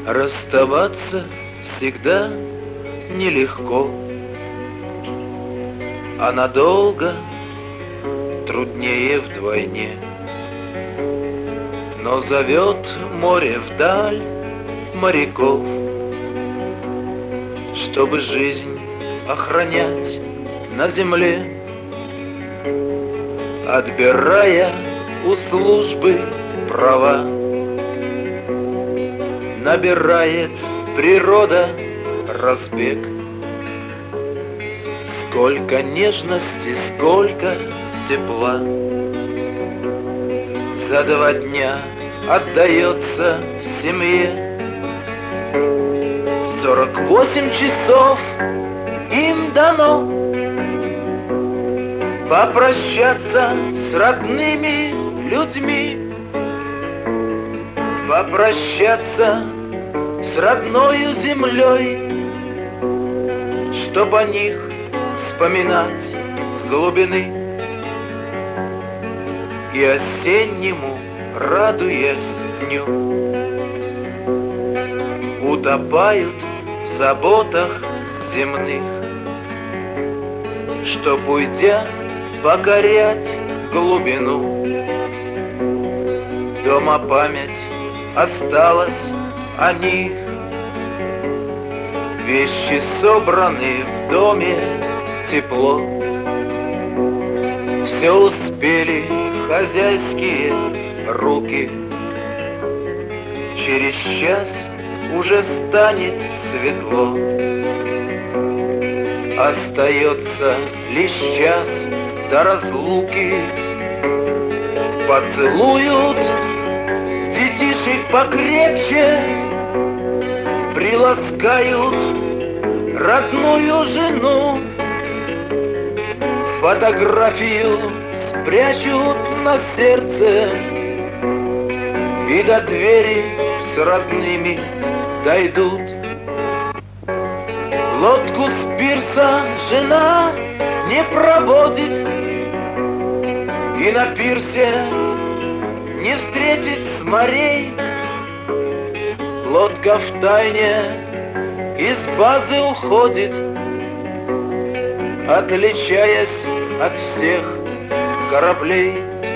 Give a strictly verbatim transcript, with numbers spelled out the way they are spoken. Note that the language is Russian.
Расставаться всегда нелегко, а надолго труднее вдвойне. Но зовет море вдаль моряков, чтобы жизнь охранять на земле, отбирая у службы права. Набирает природа разбег. Сколько нежности, сколько тепла за два дня отдается семье. Сорок восемь часов им дано попрощаться с родными людьми, попрощаться с родною землей, чтоб о них вспоминать с глубины и осеннему, радуясь дню, утопают в заботах земных, чтоб, уйдя, покорять глубину. Дома память осталась о них, вещи собраны в доме тепло. Все успели хозяйские руки, через час уже станет светло. Остается лишь час до разлуки, поцелуют детишек покрепче, приласкают родную жену, фотографию спрячут на сердце и до двери с родными дойдут. Лодку с пирса жена не проводит и на пирсе не встретить с морей. Лодка в тайне из базы уходит, отличаясь от всех кораблей.